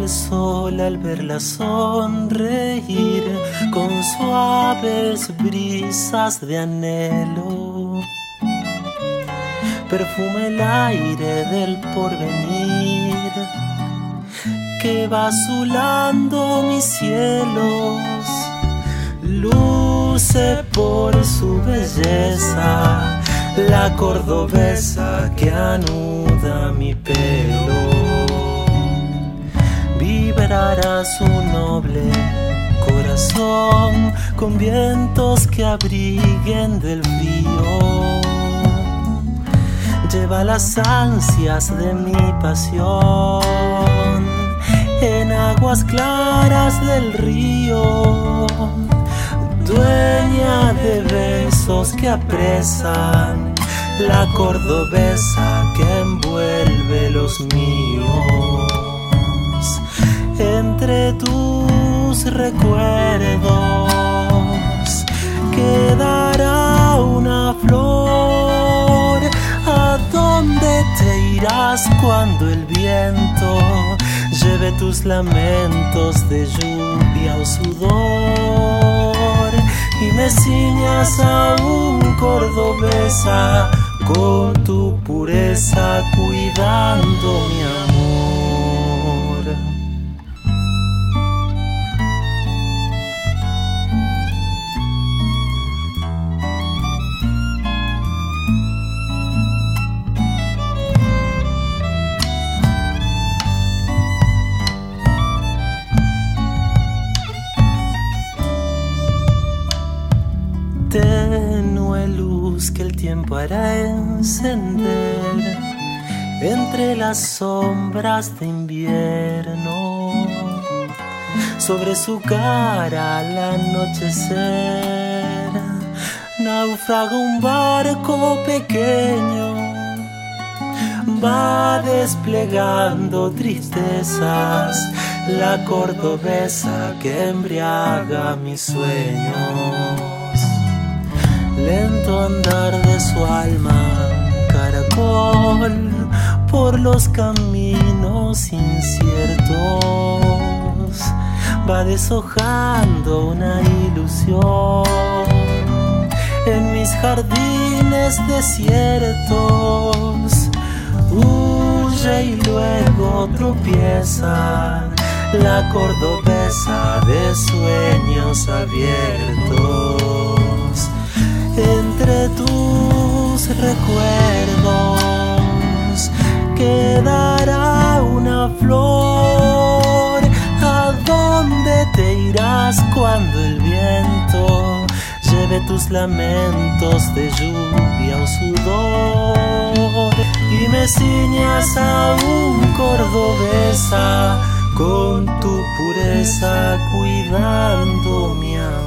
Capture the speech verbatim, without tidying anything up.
al sol al verla sonreír con suaves brisas de anhelo. Perfuma el aire del porvenir que va azulando mis cielos. Luce por su belleza la cordobesa que anuda mi pelo. Vibrará su noble corazón con vientos que abriguen del frío. Lleva las ansias de mi pasión en aguas claras del río. Dueña de besos que apresan la cordobesa que envuelve los míos. Entre tus recuerdos quedará una flor. ¿A dónde te irás cuando el viento lleve tus lamentos de lluvia o sudor? Y me ciñas aún cordobesa con tu pureza cuidando mi amor. Tenue luz que el tiempo hará encender entre las sombras de invierno. Sobre su cara al anochecer naufraga un barco pequeño. Va desplegando tristezas la cordobesa que embriaga mis sueños. Lento andar de su alma, caracol, por los caminos inciertos. Va deshojando una ilusión en mis jardines desiertos. Huye y luego tropieza la cordobesa de sueños abiertos. Entre tus recuerdos quedará una flor. ¿A dónde te irás cuando el viento lleve tus lamentos de lluvia o sudor? Y me ciñas aún cordobesa con tu pureza cuidando mi amor.